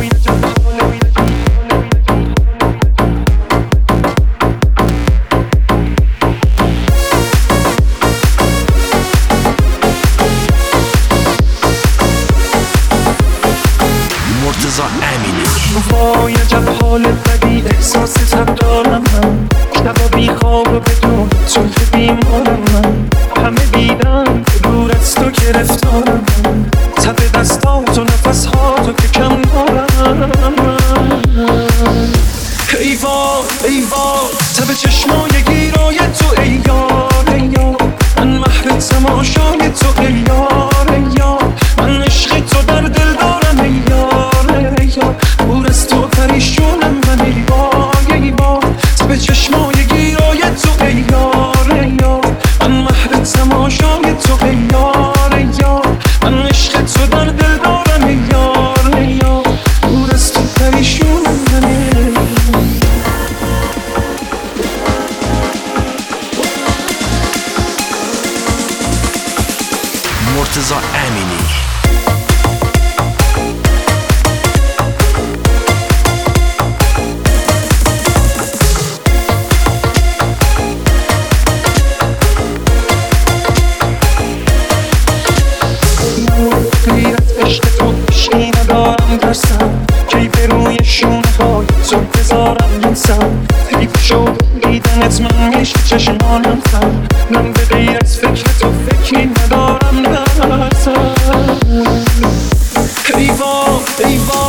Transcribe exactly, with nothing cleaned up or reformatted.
مرتضی امینی. وای عجب حال بدی احساس تب دارم من، شبا بی خواب و بدون چون تو بیمارم من، همه دیدن دور از تو گرفتارم من، تب دستات و نفس ها تو که کم دارم من. ای وای ای وای تب چشمای گیرای تو ای یار ای یار، من مهر تماشای تو ای یار ای یار، من عشق تو در دل دارم ای یار ای یار، دور از تو پریشونم من ای وای ای وای تب چشمای گیرای تو ای یار ای یار، من مهر تماشای تو ای یار ای یار، من عشق تو در دل دارم ای یار ای یار، دور از تو پریشونم من ای مرتضی امینی. غیرت عشق تو عشقی ندارم ترسم، کی به روی شونه های تو بذارم نمسم، حیف شد دیدنت من میشه چشمانم خم، من به غیر از فکر تو فکری ندارم نرسم. ای وای ای وای